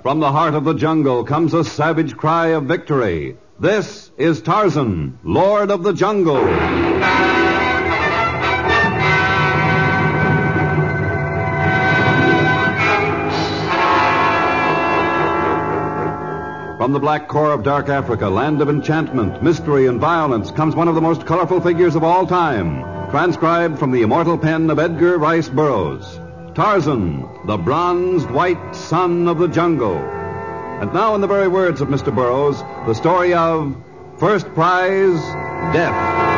From the heart of the jungle comes a savage cry of victory. This is Tarzan, Lord of the Jungle. From the black core of dark Africa, land of enchantment, mystery, and violence, comes one of the most colorful figures of all time, transcribed from the immortal pen of Edgar Rice Burroughs. Tarzan, the bronzed white son of the jungle. And now, in the very words of Mr. Burroughs, the story of First Prize, Death.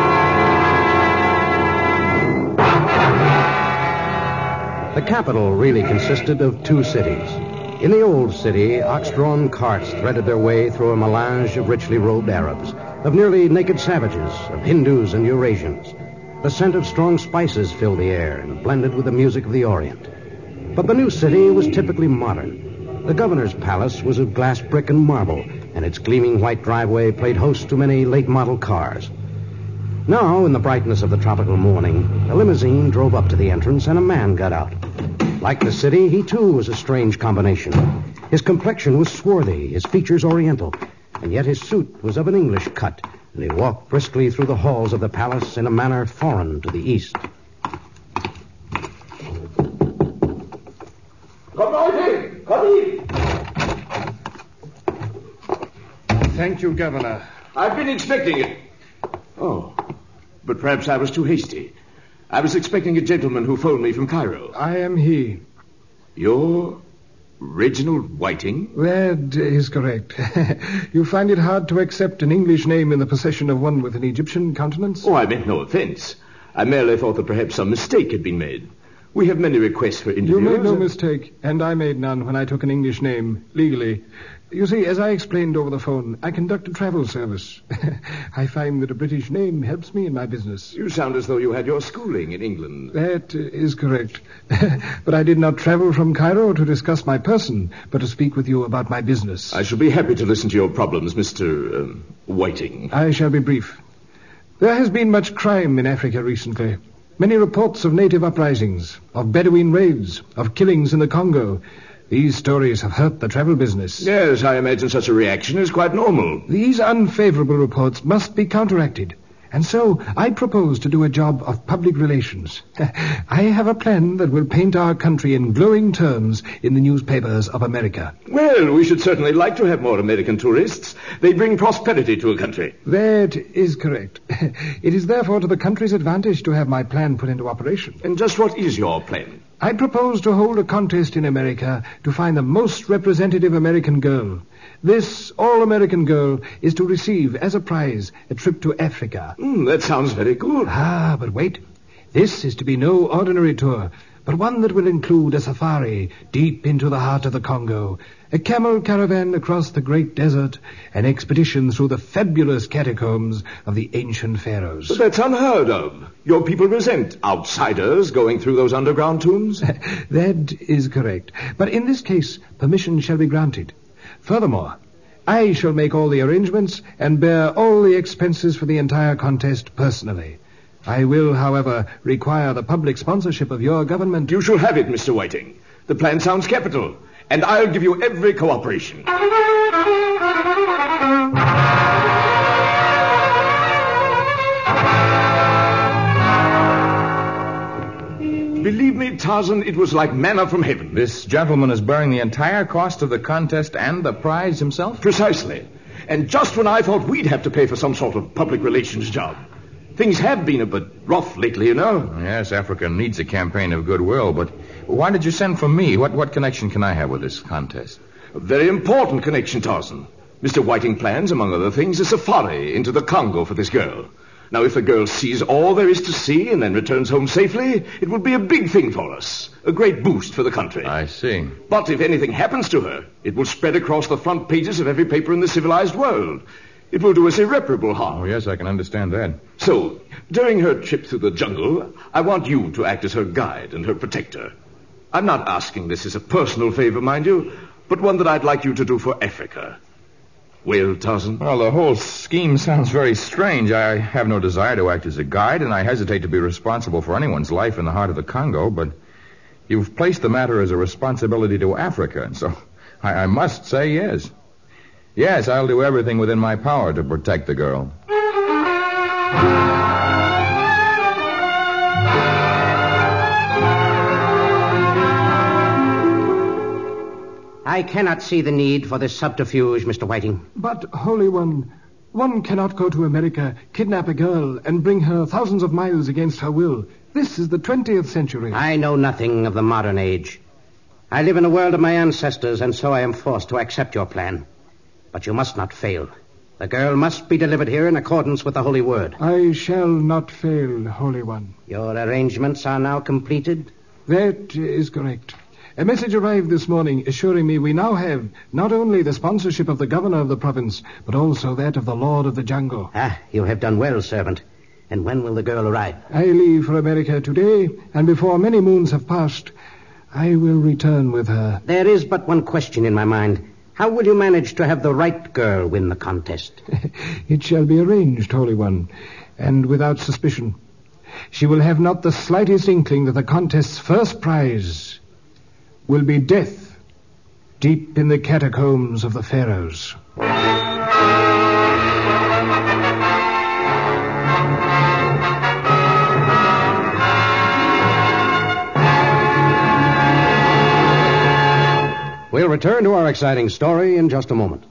The capital really consisted of two cities. In the old city, ox-drawn carts threaded their way through a melange of richly robed Arabs, of nearly naked savages, of Hindus and Eurasians. The scent of strong spices filled the air and blended with the music of the Orient. But the new city was typically modern. The governor's palace was of glass brick and marble, and its gleaming white driveway played host to many late-model cars. Now, in the brightness of the tropical morning, a limousine drove up to the entrance and a man got out. Like the city, he too was a strange combination. His complexion was swarthy, his features oriental, and yet his suit was of an English cut, and he walked briskly through the halls of the palace in a manner foreign to the East. Come in! Come in! Thank you, Governor. I've been expecting it. Oh, but perhaps I was too hasty. I was expecting a gentleman who phoned me from Cairo. I am he. You're Reginald Whiting? That is correct. You find it hard to accept an English name in the possession of one with an Egyptian countenance? Oh, I meant no offense. I merely thought that perhaps some mistake had been made. We have many requests for interviews. You made no mistake, and I made none when I took an English name, legally. You see, as I explained over the phone, I conduct a travel service. I find that a British name helps me in my business. You sound as though you had your schooling in England. That is correct. But I did not travel from Cairo to discuss my person, but to speak with you about my business. I shall be happy to listen to your problems, Mr. Whiting. I shall be brief. There has been much crime in Africa recently. Many reports of native uprisings, of Bedouin raids, of killings in the Congo. These stories have hurt the travel business. Yes, I imagine such a reaction is quite normal. These unfavorable reports must be counteracted. And so I propose to do a job of public relations. I have a plan that will paint our country in glowing terms in the newspapers of America. Well, we should certainly like to have more American tourists. They bring prosperity to a country. That is correct. It is therefore to the country's advantage to have my plan put into operation. And just what is your plan? I propose to hold a contest in America to find the most representative American girl. This all-American girl is to receive, as a prize, a trip to Africa. That sounds very good. But wait. This is to be no ordinary tour, but one that will include a safari deep into the heart of the Congo, a camel caravan across the great desert, an expedition through the fabulous catacombs of the ancient pharaohs. But that's unheard of. Your people resent outsiders going through those underground tombs. That is correct. But in this case, permission shall be granted. Furthermore, I shall make all the arrangements and bear all the expenses for the entire contest personally. I will, however, require the public sponsorship of your government. You shall have it, Mr. Whiting. The plan sounds capital, and I'll give you every cooperation. Believe me, Tarzan, it was like manna from heaven. This gentleman is bearing the entire cost of the contest and the prize himself? Precisely. And just when I thought we'd have to pay for some sort of public relations job. Things have been a bit rough lately, you know. Yes, Africa needs a campaign of goodwill, but why did you send for me? What connection can I have with this contest? A very important connection, Tarzan. Mr. Whiting plans, among other things, a safari into the Congo for this girl. Now, if the girl sees all there is to see and then returns home safely, it would be a big thing for us. A great boost for the country. I see. But if anything happens to her, it will spread across the front pages of every paper in the civilized world. It will do us irreparable harm. Oh, yes, I can understand that. So, during her trip through the jungle, I want you to act as her guide and her protector. I'm not asking this as a personal favor, mind you, but one that I'd like you to do for Africa. Well, Tarzan? Well, the whole scheme sounds very strange. I have no desire to act as a guide, and I hesitate to be responsible for anyone's life in the heart of the Congo, but you've placed the matter as a responsibility to Africa, and so I must say yes. Yes, I'll do everything within my power to protect the girl. I cannot see the need for this subterfuge, Mr. Whiting. But, Holy One cannot go to America, kidnap a girl, and bring her thousands of miles against her will. This is the 20th century. I know nothing of the modern age. I live in the world of my ancestors, and so I am forced to accept your plan. But you must not fail. The girl must be delivered here in accordance with the Holy Word. I shall not fail, Holy One. Your arrangements are now completed? That is correct. A message arrived this morning assuring me we now have not only the sponsorship of the governor of the province, but also that of the Lord of the Jungle. You have done well, servant. And when will the girl arrive? I leave for America today, and before many moons have passed, I will return with her. There is but one question in my mind. How will you manage to have the right girl win the contest? It shall be arranged, Holy One, and without suspicion. She will have not the slightest inkling that the contest's first prize will be death deep in the catacombs of the pharaohs. We'll return to our exciting story in just a moment.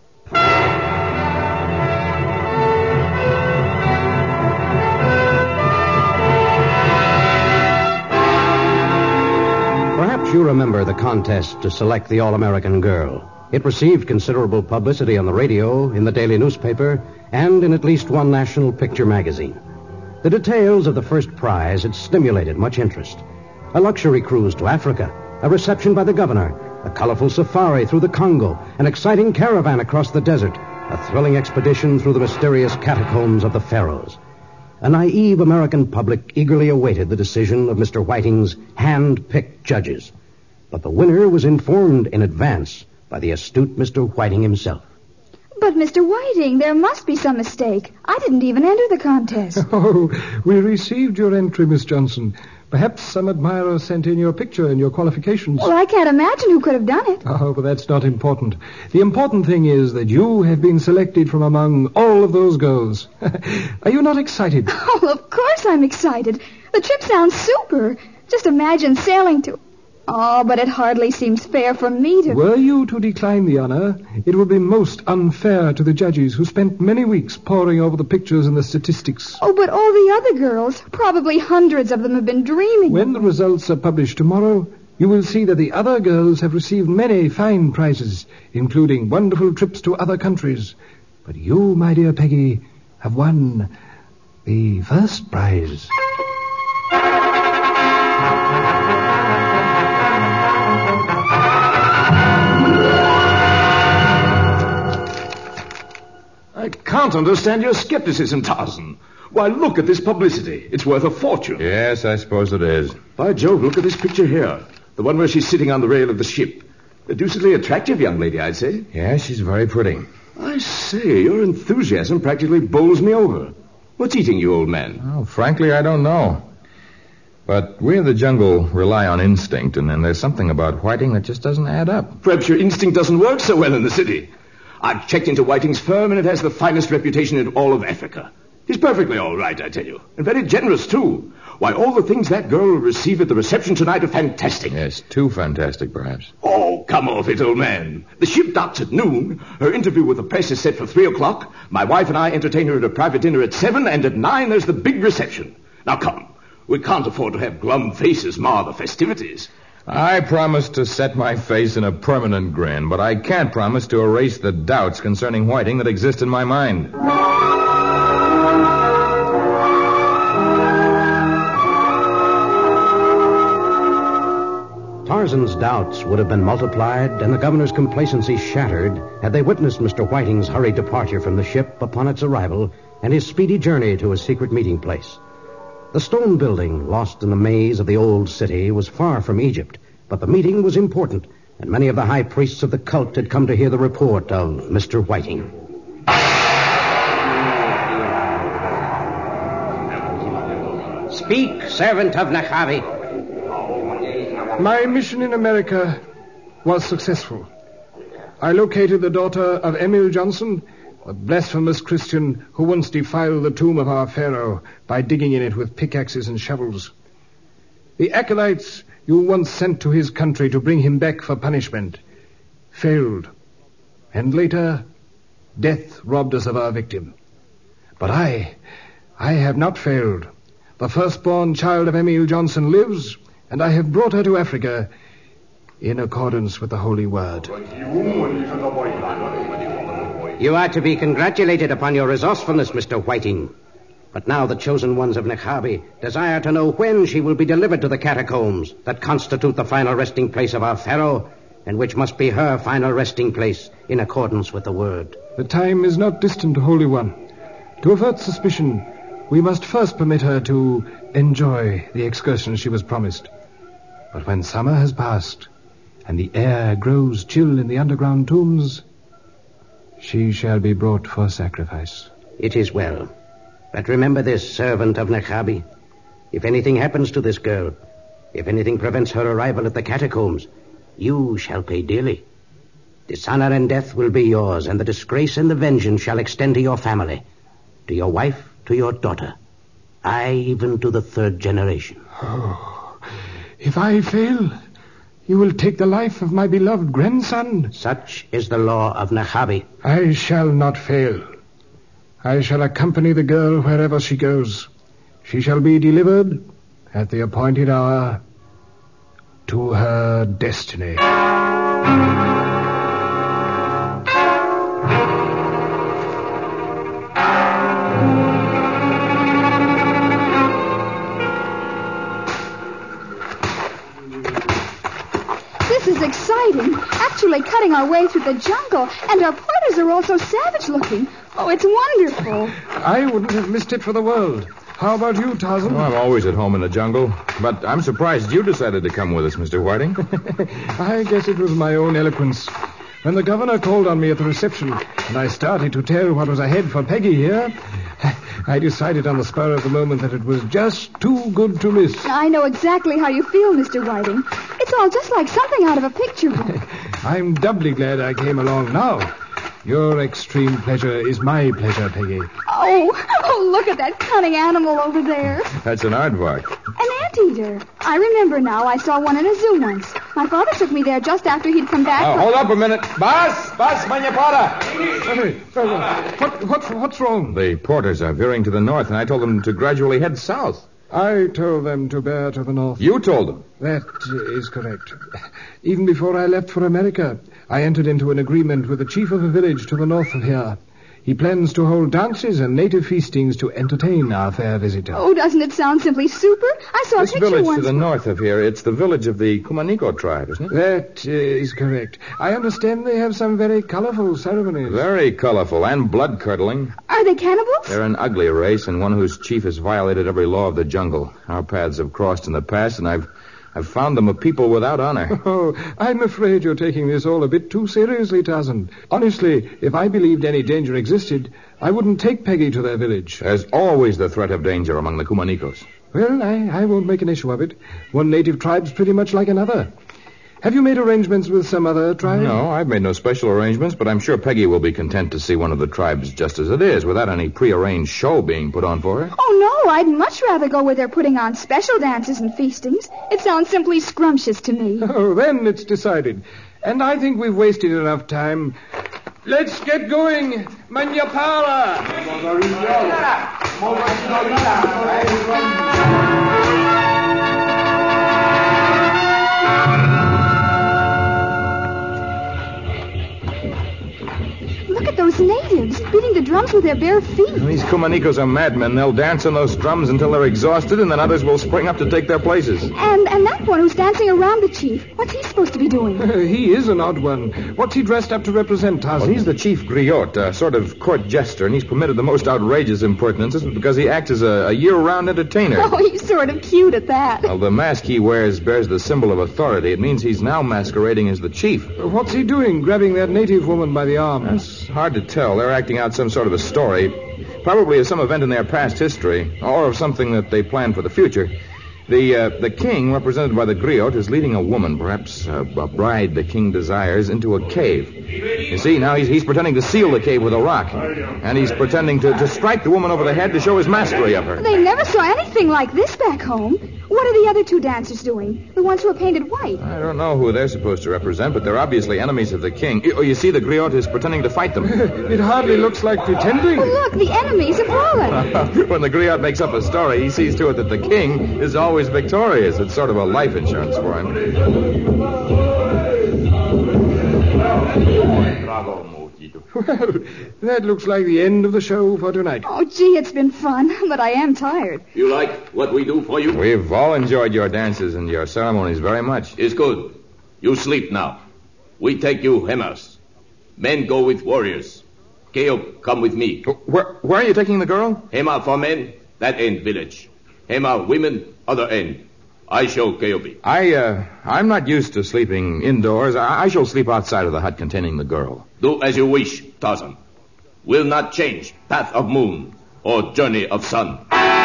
Perhaps you remember the contest to select the All-American Girl. It received considerable publicity on the radio, in the daily newspaper, and in at least one national picture magazine. The details of the first prize had stimulated much interest. A luxury cruise to Africa, a reception by the governor, a colorful safari through the Congo, an exciting caravan across the desert, a thrilling expedition through the mysterious catacombs of the pharaohs. A naive American public eagerly awaited the decision of Mr. Whiting's hand-picked judges. But the winner was informed in advance by the astute Mr. Whiting himself. But, Mr. Whiting, there must be some mistake. I didn't even enter the contest. Oh, we received your entry, Miss Johnson. Perhaps some admirer sent in your picture and your qualifications. Well, I can't imagine who could have done it. Oh, but that's not important. The important thing is that you have been selected from among all of those girls. Are you not excited? Oh, of course I'm excited. The trip sounds super. Just imagine sailing to... Oh, but it hardly seems fair for me to... Were you to decline the honor, it would be most unfair to the judges who spent many weeks poring over the pictures and the statistics. Oh, but all the other girls, probably hundreds of them, have been dreaming. When the results are published tomorrow, you will see that the other girls have received many fine prizes, including wonderful trips to other countries. But you, my dear Peggy, have won the first prize. I can't understand your skepticism, Tarzan. Why, look at this publicity. It's worth a fortune. Yes, I suppose it is. By Jove, look at this picture here. The one where she's sitting on the rail of the ship. A deucedly attractive young lady, I'd say. Yes, she's very pretty. I say, your enthusiasm practically bowls me over. What's eating you, old man? Well, frankly, I don't know. But we of the jungle rely on instinct, and then there's something about Whiting that just doesn't add up. Perhaps your instinct doesn't work so well in the city. I've checked into Whiting's firm, and it has the finest reputation in all of Africa. He's perfectly all right, I tell you. And very generous, too. Why, all the things that girl will receive at the reception tonight are fantastic. Yes, too fantastic, perhaps. Oh, come off it, old man. The ship docks at noon. Her interview with the press is set for 3 o'clock. My wife and I entertain her at a private dinner at 7, and at 9 there's the big reception. Now, come. We can't afford to have glum faces mar the festivities. I promise to set my face in a permanent grin, but I can't promise to erase the doubts concerning Whiting that exist in my mind. Tarzan's doubts would have been multiplied and the governor's complacency shattered had they witnessed Mr. Whiting's hurried departure from the ship upon its arrival and his speedy journey to his secret meeting place. The stone building, lost in the maze of the old city, was far from Egypt, but the meeting was important, and many of the high priests of the cult had come to hear the report of Mr. Whiting. Speak, servant of Nachavi. My mission in America was successful. I located the daughter of Emil Johnson, a blasphemous Christian who once defiled the tomb of our Pharaoh by digging in it with pickaxes and shovels. The acolytes you once sent to his country to bring him back for punishment failed. And later, death robbed us of our victim. But I have not failed. The firstborn child of Emil Johnson lives, and I have brought her to Africa in accordance with the Holy Word. You are to be congratulated upon your resourcefulness, Mr. Whiting. But now the chosen ones of Nekhabi desire to know when she will be delivered to the catacombs that constitute the final resting place of our Pharaoh, and which must be her final resting place in accordance with the Word. The time is not distant, Holy One. To avert suspicion, we must first permit her to enjoy the excursion she was promised. But when summer has passed and the air grows chill in the underground tombs, she shall be brought for sacrifice. It is well. But remember this, servant of Nekhabi. If anything happens to this girl, if anything prevents her arrival at the catacombs, you shall pay dearly. Dishonor and death will be yours, and the disgrace and the vengeance shall extend to your family, to your wife, to your daughter, aye, even to the third generation. Oh, if I fail, you will take the life of my beloved grandson. Such is the law of Nekhabi. I shall not fail. I shall accompany the girl wherever she goes. She shall be delivered at the appointed hour to her destiny. This is exciting. Actually cutting our way through the jungle, and our porters are all so savage-looking. Oh, it's wonderful. I wouldn't have missed it for the world. How about you, Tarzan? Well, I'm always at home in the jungle, but I'm surprised you decided to come with us, Mr. Whiting. I guess it was my own eloquence. When the governor called on me at the reception, and I started to tell what was ahead for Peggy here, I decided on the spur of the moment that it was just too good to miss. I know exactly how you feel, Mr. Whiting. It's all just like something out of a picture book. I'm doubly glad I came along now. Your extreme pleasure is my pleasure, Peggy. Oh, look at that cunning animal over there. That's an aardvark. An anteater. I remember now. I saw one in a zoo once. My father took me there just after he'd come back. Oh, hold up a minute. Bas, meine What's wrong? The porters are veering to the north, and I told them to gradually head south. I told them to bear to the north. You told them? That is correct. Even before I left for America, I entered into an agreement with the chief of a village to the north of here. He plans to hold dances and native feastings to entertain our fair visitor. Oh, doesn't it sound simply super? I saw a This picture village once. to the north of here, it's the village of the Kumanico tribe, isn't it? That is correct. I understand they have some very colorful ceremonies. Very colorful and blood-curdling. Are they cannibals? They're an ugly race and one whose chief has violated every law of the jungle. Our paths have crossed in the past, and I've found them a people without honor. Oh, I'm afraid you're taking this all a bit too seriously, Tarzan. Honestly, if I believed any danger existed, I wouldn't take Peggy to their village. There's always the threat of danger among the Kumanicos. Well, I won't make an issue of it. One native tribe's pretty much like another. Have you made arrangements with some other tribe? No, I've made no special arrangements, but I'm sure Peggy will be content to see one of the tribes just as it is, without any prearranged show being put on for her. Oh, no, I'd much rather go where they're putting on special dances and feastings. It sounds simply scrumptious to me. Oh, then it's decided. And I think we've wasted enough time. Let's get going, Manyapara! Look at those natives beating the drums with their bare feet. These Kumanicos are madmen. They'll dance on those drums until they're exhausted, and then others will spring up to take their places. And that one who's dancing around the chief, what's he supposed to be doing? He is an odd one. What's he dressed up to represent, Tarzan? Well, he's the chief griot, a sort of court jester, and he's permitted the most outrageous impertinences because he acts as a year-round entertainer. Oh, he's sort of cute at that. Well, the mask he wears bears the symbol of authority. It means he's now masquerading as the chief. What's he doing, grabbing that native woman by the arm? It's hard to tell. They're acting out some sort of a story, probably of some event in their past history, or of something that they plan for the future. The king, represented by the griot, is leading a woman, perhaps a bride the king desires, into a cave. You see, now he's pretending to seal the cave with a rock. And he's pretending to strike the woman over the head to show his mastery of her. They never saw anything like this back home. What are the other two dancers doing? The ones who are painted white? I don't know who they're supposed to represent, but they're obviously enemies of the king. You see, the griot is pretending to fight them. It hardly looks like pretending. Oh, look, the enemies have fallen. When the griot makes up a story, he sees to it that the king is always victorious. It's sort of a life insurance for him. Well, that looks like the end of the show for tonight. Oh, gee, it's been fun, but I am tired. You like what we do for you? We've all enjoyed your dances and your ceremonies very much. It's good. You sleep now. We take you Hemas. Men go with warriors. Keop, come with me. Where are you taking the girl? Hema for men, that end village. Hema women, other end. I show Keopi. I'm not used to sleeping indoors. I shall sleep outside of the hut containing the girl. Do as you wish, Tarzan. Will not change path of moon or journey of sun.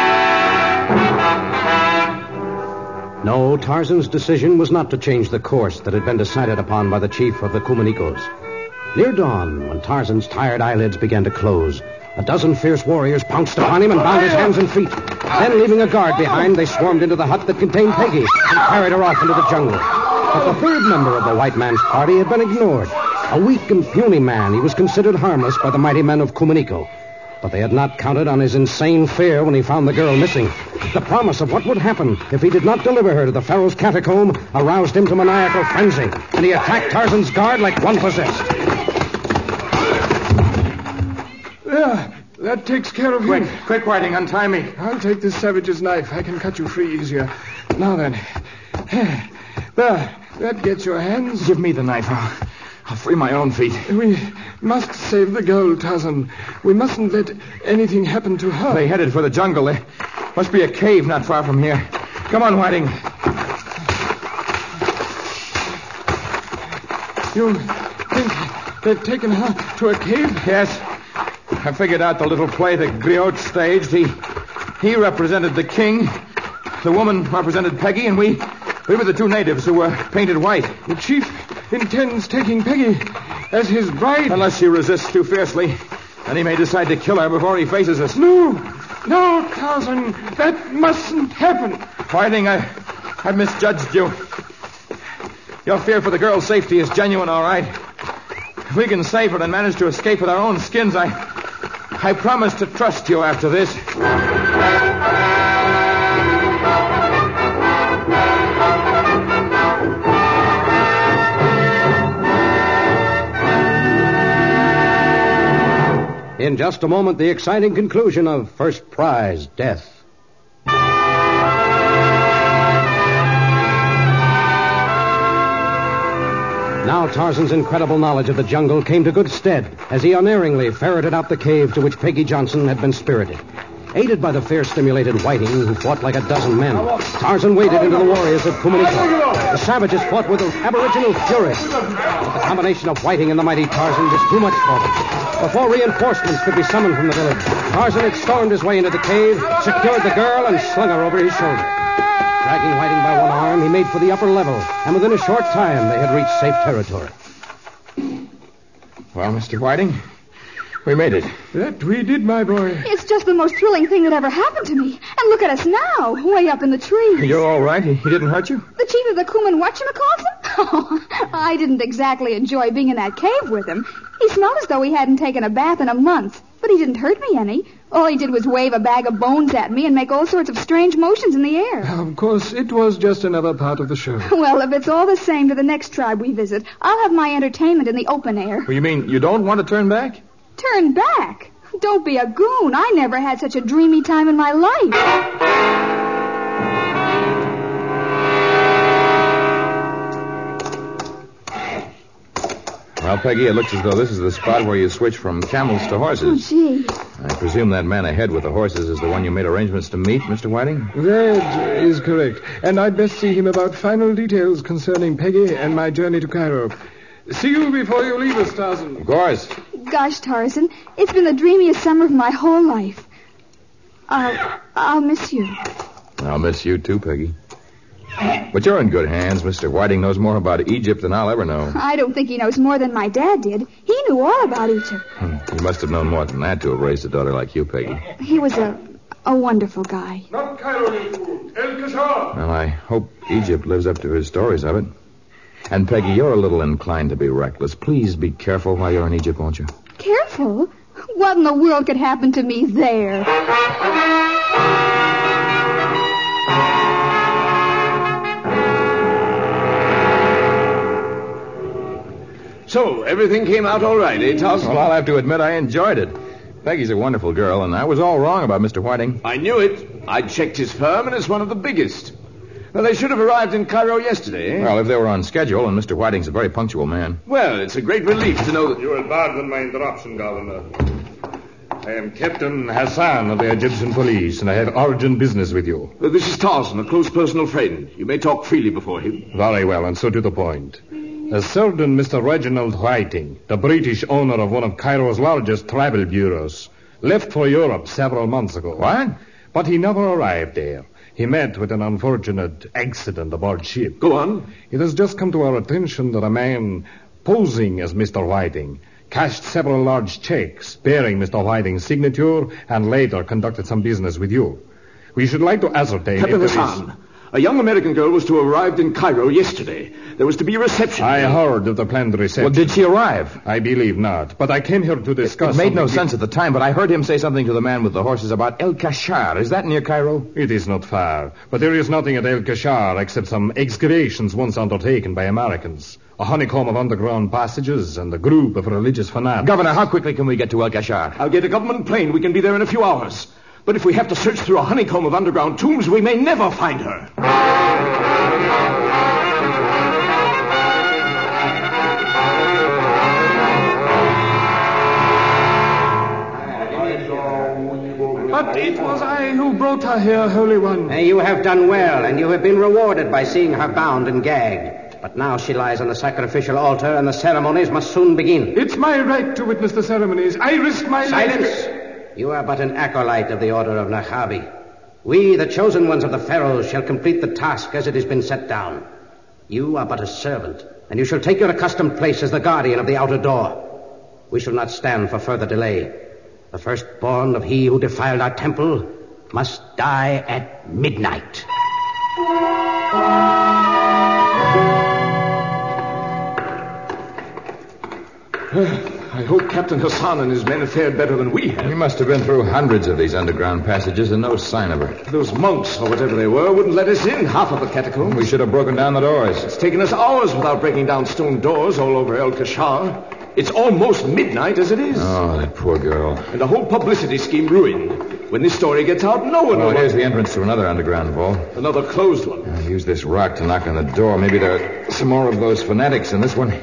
No, Tarzan's decision was not to change the course that had been decided upon by the chief of the Kumanikos. Near dawn, when Tarzan's tired eyelids began to close, a dozen fierce warriors pounced upon him and bound his hands and feet. Then, leaving a guard behind, they swarmed into the hut that contained Peggy and carried her off into the jungle. But the third member of the white man's party had been ignored. A weak and puny man, he was considered harmless by the mighty men of Kumaniko. But they had not counted on his insane fear when he found the girl missing. The promise of what would happen if he did not deliver her to the Pharaoh's catacomb aroused him to maniacal frenzy, and he attacked Tarzan's guard like one possessed. There, that takes care of him. Quick, Whiting, untie me. I'll take this savage's knife. I can cut you free easier. Now then. There, that gets your hands. Give me the knife. I'll free my own feet. We must save the girl, Tarzan. We mustn't let anything happen to her. They headed for the jungle. There must be a cave not far from here. Come on, Whiting. You think they've taken her to a cave? Yes. I figured out the little play that Griot staged. He represented the king. The woman represented Peggy, and we were the two natives who were painted white. The chief intends taking Peggy as his bride. Unless she resists too fiercely. And he may decide to kill her before he faces us. No, Tarzan. That mustn't happen. Whiting, I've misjudged you. Your fear for the girl's safety is genuine, all right. If we can save her and manage to escape with our own skins, I promise to trust you after this. In just a moment, the exciting conclusion of First Prize, Death. Now Tarzan's incredible knowledge of the jungle came to good stead as he unerringly ferreted out the cave to which Peggy Johnson had been spirited. Aided by the fear-stimulated Whiting, who fought like a dozen men, Tarzan waded into the warriors of Kumaniko. The savages fought with aboriginal fury. But the combination of Whiting and the mighty Tarzan was too much for them. Before reinforcements could be summoned from the village, Tarzan had stormed his way into the cave, secured the girl, and slung her over his shoulder. Dragging Whiting by one arm, he made for the upper level, and within a short time they had reached safe territory. Well, Mr. Whiting, we made it. That we did, my boy. It's just the most thrilling thing that ever happened to me. And look at us now, way up in the trees. You're all right? He didn't hurt you? The chief of the Kuman whatchamacallit? Oh, I didn't exactly enjoy being in that cave with him. He smelled as though he hadn't taken a bath in a month. But he didn't hurt me any. All he did was wave a bag of bones at me and make all sorts of strange motions in the air. Of course, it was just another part of the show. Well, if it's all the same to the next tribe we visit, I'll have my entertainment in the open air. Well, you mean you don't want to turn back? Turn back? Don't be a goon. I never had such a dreamy time in my life. Well, Peggy, it looks as though this is the spot where you switch from camels to horses. Oh, gee. I presume that man ahead with the horses is the one you made arrangements to meet, Mr. Whiting? That is correct. And I'd best see him about final details concerning Peggy and my journey to Cairo. See you before you leave us, Tarzan. Of course. Gosh, Tarzan, it's been the dreamiest summer of my whole life. I'll miss you. I'll miss you too, Peggy. But you're in good hands. Mr. Whiting knows more about Egypt than I'll ever know. I don't think he knows more than my dad did. He knew all about Egypt. He must have known more than that to have raised a daughter like you, Peggy. He was a wonderful guy. Not Cairo, you fool. El Kashar. Well, I hope Egypt lives up to his stories of it. And, Peggy, you're a little inclined to be reckless. Please be careful while you're in Egypt, won't you? Careful? What in the world could happen to me there? So, everything came out all right, eh, Tarzan? Well, I'll have to admit I enjoyed it. Peggy's a wonderful girl, and I was all wrong about Mr. Whiting. I knew it. I checked his firm, and it's one of the biggest. Well, they should have arrived in Cairo yesterday, eh? Well, if they were on schedule, and Mr. Whiting's a very punctual man. Well, it's a great relief to know that... You will pardon my interruption, Governor. I am Captain Hassan of the Egyptian police, and I have urgent business with you. This is Tarzan, a close personal friend. You may talk freely before him. Very well, and so to the point. A certain Mr. Reginald Whiting, the British owner of one of Cairo's largest travel bureaus, left for Europe several months ago. What? But he never arrived there. He met with an unfortunate accident aboard ship. Go on. It has just come to our attention that a man posing as Mr. Whiting cashed several large checks bearing Mr. Whiting's signature and later conducted some business with you. We should like to ascertain Captain if there Hassan, is... a young American girl was to have arrived in Cairo yesterday. There was to be a reception. I heard of the planned reception. Well, did she arrive? I believe not, but I came here to discuss... It made no something. sense at the time, but I heard him say something to the man with the horses about El Kashar. Is that near Cairo? It is not far, but there is nothing at El Kashar except some excavations once undertaken by Americans. A honeycomb of underground passages and a group of religious fanatics. Governor, how quickly can we get to El Kashar? I'll get a government plane. We can be there in a few hours. But if we have to search through a honeycomb of underground tombs, we may never find her. But it was I who brought her here, Holy One. You have done well, and you have been rewarded by seeing her bound and gagged. But now she lies on the sacrificial altar, and the ceremonies must soon begin. It's my right to witness the ceremonies. I risk my life. Silence! You are but an acolyte of the Order of Nahabi. We, the chosen ones of the pharaohs, shall complete the task as it has been set down. You are but a servant, and you shall take your accustomed place as the guardian of the outer door. We shall not stand for further delay. The firstborn of he who defiled our temple must die at midnight. I hope Captain Hassan and his men have fared better than we have. We must have been through hundreds of these underground passages and no sign of her. Those monks, or whatever they were, wouldn't let us in half of the catacombs. We should have broken down the doors. It's taken us hours without breaking down stone doors all over El Kashar. It's almost midnight as it is. Oh, that poor girl. And the whole publicity scheme ruined. When this story gets out, no one will... Oh, here's the entrance to another underground vault. Another closed one. I'll use this rock to knock on the door. Maybe there are some more of those fanatics in this one.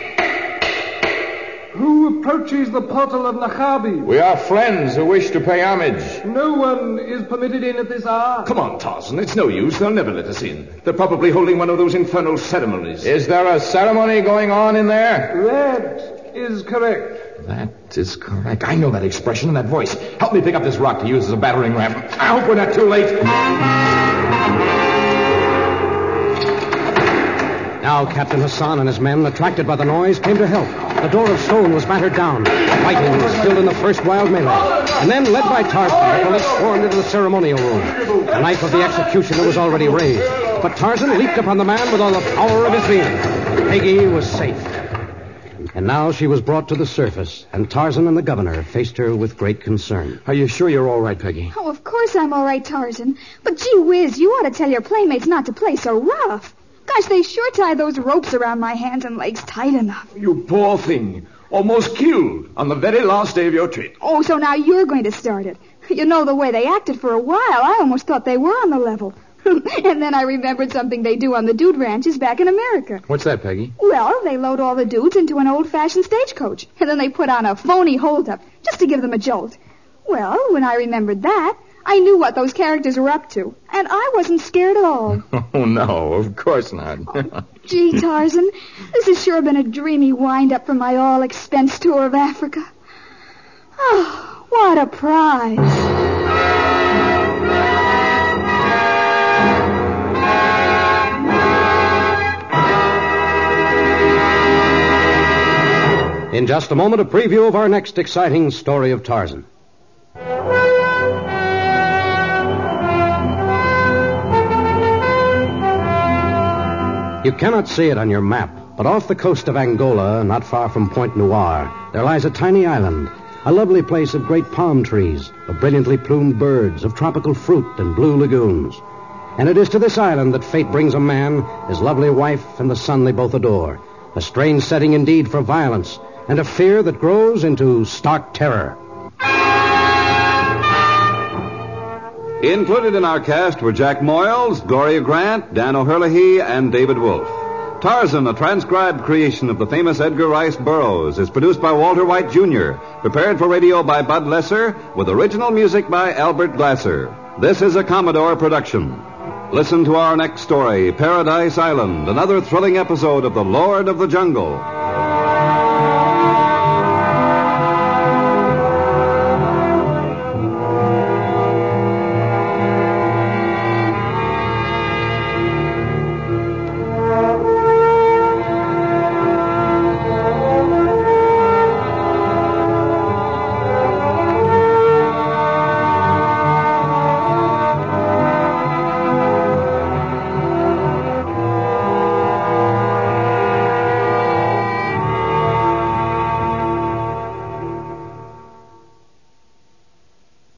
Who approaches the portal of Nahabi? We are friends who wish to pay homage. No one is permitted in at this hour. Come on, Tarzan. It's no use. They'll never let us in. They're probably holding one of those infernal ceremonies. Is there a ceremony going on in there? That is correct. That is correct. I know that expression and that voice. Help me pick up this rock to use as a battering ram. I hope we're not too late. Now Captain Hassan and his men, attracted by the noise, came to help. The door of stone was battered down. Whiting was still in the first wild melee. And then, led by Tarzan, the police swarmed into the ceremonial room. The knife of the executioner was already raised. But Tarzan leaped upon the man with all the power of his being. Peggy was safe. And now she was brought to the surface, and Tarzan and the governor faced her with great concern. Are you sure you're all right, Peggy? Oh, of course I'm all right, Tarzan. But gee whiz, you ought to tell your playmates not to play so rough. Gosh, they sure tie those ropes around my hands and legs tight enough. You poor thing. Almost killed on the very last day of your trip. Oh, so now you're going to start it. You know, the way they acted for a while, I almost thought they were on the level. And then I remembered something they do on the dude ranches back in America. What's that, Peggy? Well, they load all the dudes into an old-fashioned stagecoach, and then they put on a phony holdup just to give them a jolt. Well, when I remembered that, I knew what those characters were up to, and I wasn't scared at all. Oh, no, of course not. Gee, Tarzan, this has sure been a dreamy wind-up for my all-expense tour of Africa. Oh, what a prize. just a moment, a preview of our next exciting story of Tarzan. You cannot see it on your map, but off the coast of Angola, not far from Point Noir, there lies a tiny island, a lovely place of great palm trees, of brilliantly plumed birds, of tropical fruit and blue lagoons. And it is to this island that fate brings a man, his lovely wife, and the son they both adore. A strange setting indeed for violence, and a fear that grows into stark terror. Included in our cast were Jack Moyles, Gloria Grant, Dan O'Herlihy, and David Wolfe. Tarzan, a transcribed creation of the famous Edgar Rice Burroughs, is produced by Walter White, Jr., prepared for radio by Bud Lesser, with original music by Albert Glasser. This is a Commodore production. Listen to our next story, Paradise Island, another thrilling episode of The Lord of the Jungle.